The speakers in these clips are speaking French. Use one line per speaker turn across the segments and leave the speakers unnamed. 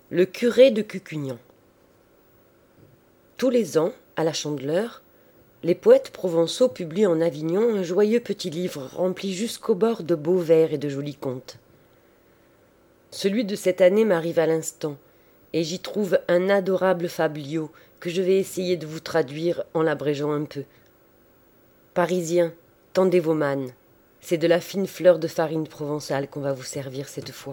Le curé de Cucugnan. Tous les ans, à la Chandeleur, les poètes provençaux publient en Avignon un joyeux petit livre rempli jusqu'au bord de beaux vers et de jolis contes. Celui de cette année m'arrive à l'instant, et j'y trouve un adorable fabliau que je vais essayer de vous traduire en l'abrégeant un peu. Parisiens, tendez vos mannes, c'est de la fine fleur de farine provençale qu'on va vous servir cette fois.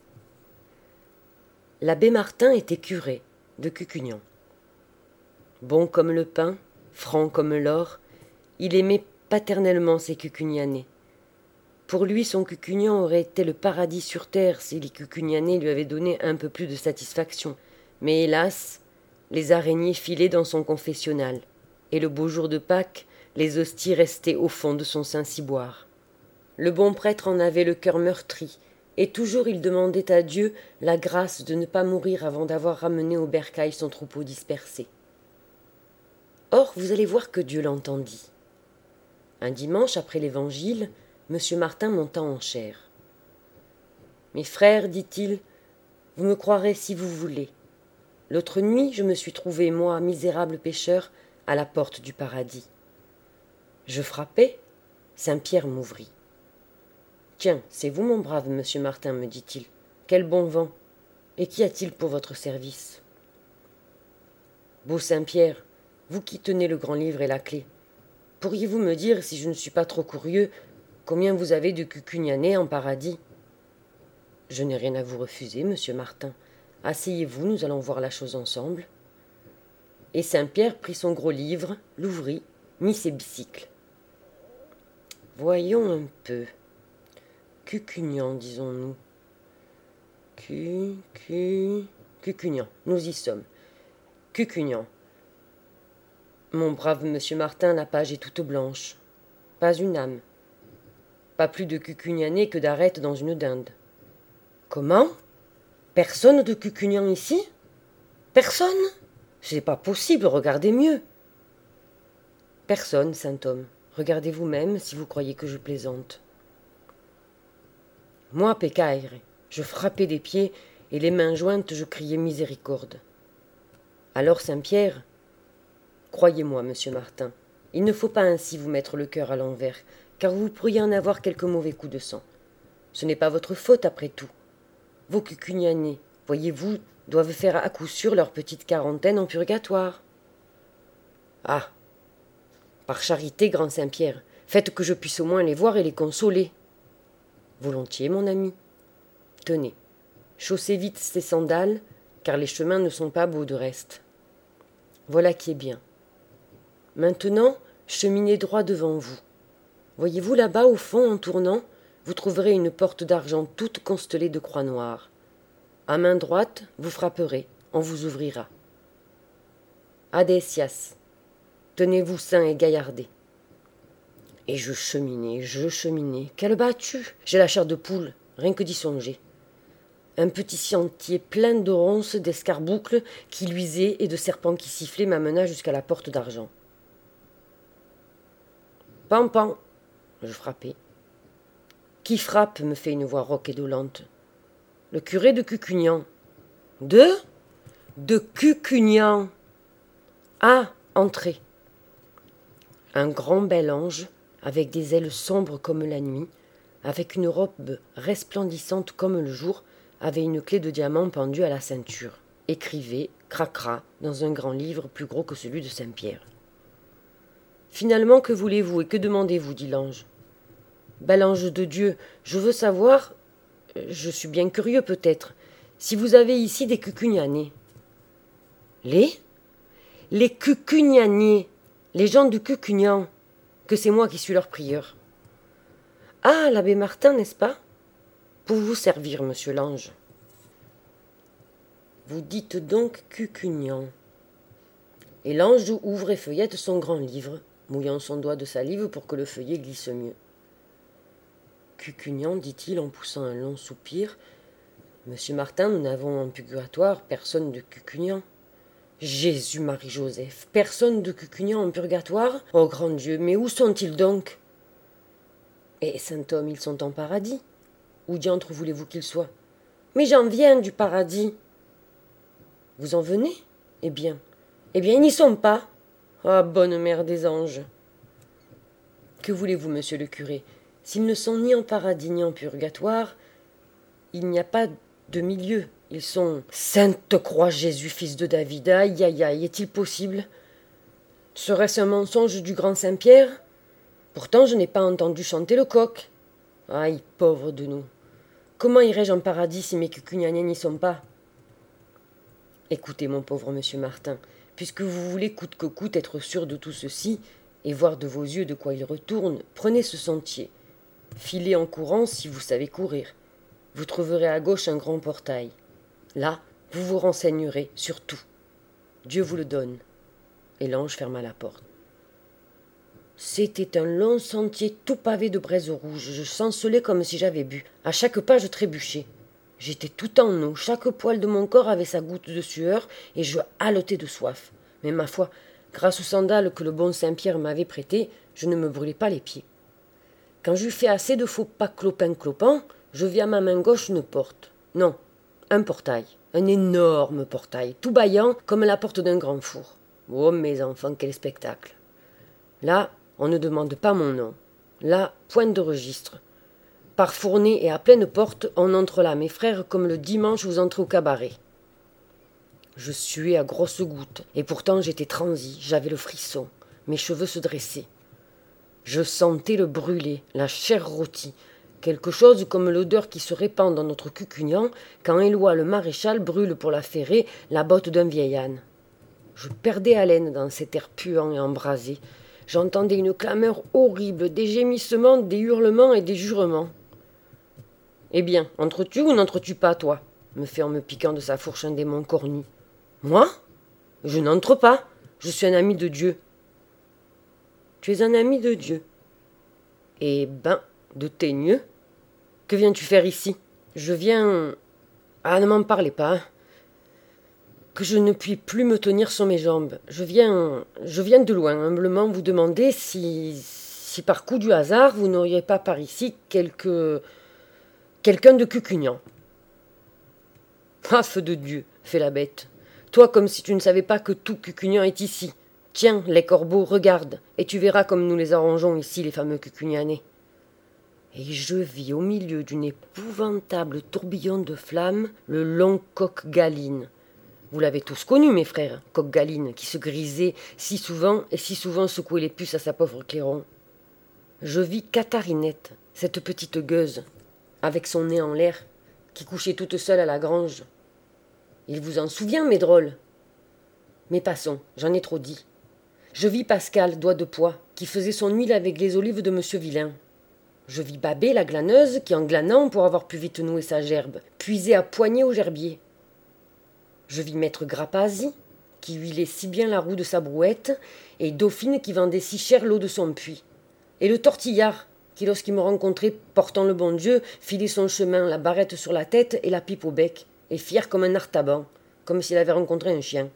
L'abbé Martin était curé de Cucugnan. Bon comme le pain, franc comme l'or, il aimait paternellement ses Cucugnanais. Pour lui, son Cucugnan aurait été le paradis sur terre si les Cucugnanais lui avaient donné un peu plus de satisfaction. Mais hélas, les araignées filaient dans son confessionnal, et le beau jour de Pâques, les hosties restaient au fond de son Saint-Ciboire. Le bon prêtre en avait le cœur meurtri, et toujours il demandait à Dieu la grâce de ne pas mourir avant d'avoir ramené au bercail son troupeau dispersé. Or, vous allez voir que Dieu l'entendit. Un dimanche après l'Évangile, M. Martin monta en chaire. « Mes frères, dit-il, vous me croirez si vous voulez. L'autre nuit, je me suis trouvé, moi, misérable pécheur, à la porte du paradis. Je frappais, Saint-Pierre m'ouvrit. « Tiens, c'est vous, mon brave monsieur Martin, me dit-il. Quel bon vent! Et qu'y a-t-il pour votre service ?»« Beau Saint-Pierre, vous qui tenez le grand livre et la clé, pourriez-vous me dire, si je ne suis pas trop curieux, combien vous avez de Cucugnanais en paradis ?»« Je n'ai rien à vous refuser, monsieur Martin. Asseyez-vous, nous allons voir la chose ensemble. » Et Saint-Pierre prit son gros livre, l'ouvrit, mit ses bicycles. « Voyons un peu. Cucugnan, disons-nous. Cucugnan, nous y sommes. Cucugnan. Mon brave monsieur Martin, la page est toute blanche. Pas une âme. Pas plus de Cucugnanais que d'arêtes dans une dinde. Comment? Personne de Cucugnan ici? Personne? C'est pas possible, regardez mieux. Personne, saint homme. Regardez vous-même si vous croyez que je plaisante. Moi, Pécaïre, je frappais des pieds et les mains jointes, je criais miséricorde. Alors Saint-Pierre, croyez-moi, monsieur Martin, il ne faut pas ainsi vous mettre le cœur à l'envers, car vous pourriez en avoir quelques mauvais coups de sang. Ce n'est pas votre faute, après tout. Vos Cucugnanais, voyez-vous, doivent faire à coup sûr leur petite quarantaine en purgatoire. Ah! Par charité, grand Saint-Pierre, faites que je puisse au moins les voir et les consoler. Volontiers, mon ami. Tenez, chaussez vite ces sandales, car les chemins ne sont pas beaux de reste. Voilà qui est bien. Maintenant, cheminez droit devant vous. Voyez-vous là-bas, au fond, en tournant, vous trouverez une porte d'argent toute constellée de croix noires. À main droite, vous frapperez, on vous ouvrira. Adessias, tenez-vous sain et gaillardé. Et je cheminais. Quelle battue! J'ai la chair de poule, rien que d'y songer. Un petit sentier plein de ronces, d'escarboucles qui luisaient et de serpents qui sifflaient m'amena jusqu'à la porte d'argent. Pan, pan, je frappais. Qui frappe, me fait une voix rauque et dolente. Le curé de Cucugnan. De Cucugnan. Ah, entrez. Un grand bel ange, avec des ailes sombres comme la nuit, avec une robe resplendissante comme le jour, avait une clé de diamant pendue à la ceinture. Écrivait, cracra, dans un grand livre plus gros que celui de Saint-Pierre. Finalement, que voulez-vous et que demandez-vous, dit l'ange. Bel ange de Dieu, je veux savoir, je suis bien curieux peut-être, si vous avez ici des Cucugnanais. Les Cucugnanais, les gens du Cucugnan, que c'est moi qui suis leur prieur. Ah, l'abbé Martin, n'est-ce pas? Pour vous servir, monsieur l'ange. Vous dites donc Cucugnan. Et l'ange ouvre et feuillette son grand livre, mouillant son doigt de salive pour que le feuillet glisse mieux. Cucugnan, dit-il en poussant un long soupir. Monsieur Martin, nous n'avons en purgatoire personne de Cucugnan. Jésus, Marie-Joseph, personne de Cucugnan en purgatoire? Oh grand Dieu, mais où sont-ils donc? Eh, saint homme, ils sont en paradis. Où diantre voulez-vous qu'ils soient? Mais j'en viens du paradis. Vous en venez? Eh bien, ils n'y sont pas. Ah, bonne mère des anges. Que voulez-vous, monsieur le curé? S'ils ne sont ni en paradis ni en purgatoire, il n'y a pas de milieu. Ils sont... Sainte croix Jésus, fils de David, aïe aïe aïe, est-il possible? Serait-ce un mensonge du grand Saint-Pierre? Pourtant je n'ai pas entendu chanter le coq. Aïe, pauvre de nous. Comment irai-je en paradis si mes cucugnanais n'y sont pas? Écoutez, mon pauvre monsieur Martin, puisque vous voulez coûte que coûte être sûr de tout ceci, et voir de vos yeux de quoi il retourne, prenez ce sentier. Filez en courant si vous savez courir. Vous trouverez à gauche un grand portail. Là, vous vous renseignerez sur tout. Dieu vous le donne. Et l'ange ferma la porte. C'était un long sentier tout pavé de braises rouges. Je chancelais comme si j'avais bu. À chaque pas, je trébuchais. J'étais tout en eau. Chaque poil de mon corps avait sa goutte de sueur et je haletais de soif. Mais ma foi, grâce aux sandales que le bon Saint-Pierre m'avait prêtées, je ne me brûlais pas les pieds. Quand j'eus fait assez de faux pas clopin-clopant, je vis à ma main gauche une porte. Non, un portail. Un énorme portail, tout bâillant comme la porte d'un grand four. Oh, mes enfants, quel spectacle! Là, on ne demande pas mon nom. Là, point de registre. Par fournée et à pleine porte, on entre là, mes frères, comme le dimanche vous entrez au cabaret. Je suais à grosses gouttes, et pourtant j'étais transi, j'avais le frisson. Mes cheveux se dressaient. Je sentais le brûler, la chair rôtie, quelque chose comme l'odeur qui se répand dans notre cucugnan quand Éloi le maréchal brûle pour la ferrer la botte d'un vieil âne. Je perdais haleine dans cet air puant et embrasé. J'entendais une clameur horrible, des gémissements, des hurlements et des jurements. « Eh bien, entres-tu ou n'entres-tu pas, toi » me fait en me piquant de sa fourche un démon cornu. « Moi ? Je n'entre pas. Je suis un ami de Dieu. »« Tu es un ami de Dieu. »« Eh ben, de teigneux. Que viens-tu faire ici ? » ?»« Je viens... Ah, ne m'en parlez pas. Que je ne puis plus me tenir sur mes jambes. Je viens de loin, humblement vous demander si par coup du hasard, vous n'auriez pas par ici quelqu'un de cucugnan. Ah, feu de Dieu, fait la bête. Toi, comme si tu ne savais pas que tout cucugnan est ici. Tiens, les corbeaux, regarde, et tu verras comme nous les arrangeons ici, les fameux cucugnanais. Et je vis au milieu d'une épouvantable tourbillon de flammes le long coq Galine. Vous l'avez tous connu, mes frères, coq Galine, qui se grisait si souvent et si souvent secouait les puces à sa pauvre clairon. Je vis Catharinette, cette petite gueuse, avec son nez en l'air, qui couchait toute seule à la grange. Il vous en souvient, mes drôles? Mais passons, j'en ai trop dit. Je vis Pascal, doigt de pois, qui faisait son huile avec les olives de monsieur Vilain. Je vis Babet, la glaneuse, qui en glanant, pour avoir plus vite noué sa gerbe, puisait à poignée au gerbier. Je vis maître Grapasi, qui huilait si bien la roue de sa brouette, et Dauphine qui vendait si cher l'eau de son puits. Et le tortillard, qui lorsqu'il me rencontrait, portant le bon Dieu, filait son chemin, la barrette sur la tête et la pipe au bec, et fier comme un artaban, comme s'il avait rencontré un chien.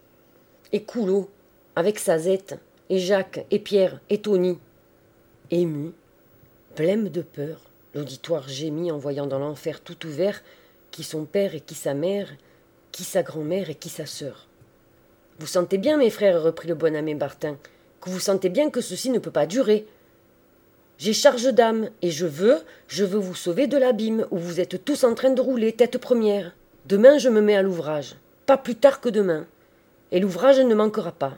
Et Coulot, avec sa zette, et Jacques, et Pierre, et Tony. Ému, blême de peur, l'auditoire gémit en voyant dans l'enfer tout ouvert qui son père et qui sa mère, qui sa grand-mère et qui sa sœur. « Vous sentez bien, mes frères, reprit le bon abbé Martin, que vous sentez bien que ceci ne peut pas durer. J'ai charge d'âme, et je veux vous sauver de l'abîme où vous êtes tous en train de rouler, tête première. Demain, je me mets à l'ouvrage, pas plus tard que demain, et l'ouvrage ne manquera pas.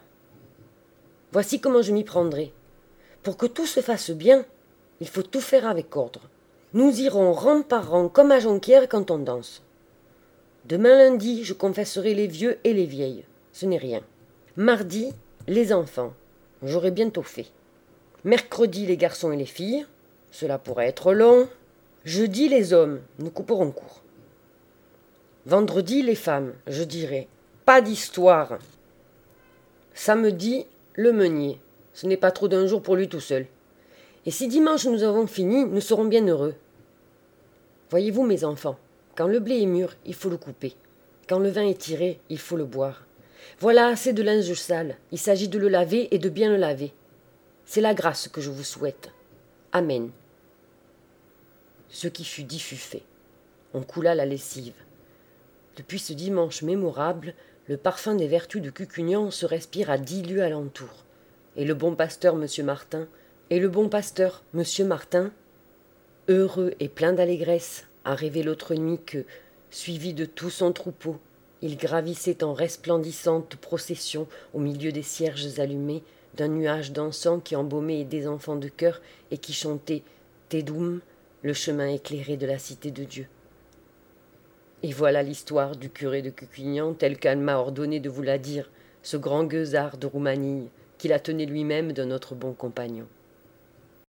Voici comment je m'y prendrai. Pour que tout se fasse bien, il faut tout faire avec ordre. Nous irons rang par rang comme à Jonquière quand on danse. Demain lundi, je confesserai les vieux et les vieilles. Ce n'est rien. Mardi, les enfants. J'aurai bientôt fait. Mercredi, les garçons et les filles. Cela pourrait être long. Jeudi, les hommes. Nous couperons court. Vendredi, les femmes. Je dirai pas d'histoire. Samedi, le meunier. Ce n'est pas trop d'un jour pour lui tout seul. Et si dimanche nous avons fini, nous serons bien heureux. Voyez-vous, mes enfants, quand le blé est mûr, il faut le couper. Quand le vin est tiré, il faut le boire. Voilà assez de linge sale. Il s'agit de le laver et de bien le laver. C'est la grâce que je vous souhaite. Amen. Ce qui fut dit fut fait. On coula la lessive. Depuis ce dimanche mémorable, le parfum des vertus de Cucugnan se respire à 10 lieues alentour. Et le bon pasteur, monsieur Martin, heureux et plein d'allégresse, a rêvé l'autre nuit que, suivi de tout son troupeau, il gravissait en resplendissante procession au milieu des cierges allumés d'un nuage d'encens qui embaumait des enfants de chœur et qui chantait Te Deum, le chemin éclairé de la cité de Dieu. Et voilà l'histoire du curé de Cucugnan telle qu'elle m'a ordonné de vous la dire, ce grand gueusard de Roumanie, qui la tenait lui-même de notre bon compagnon.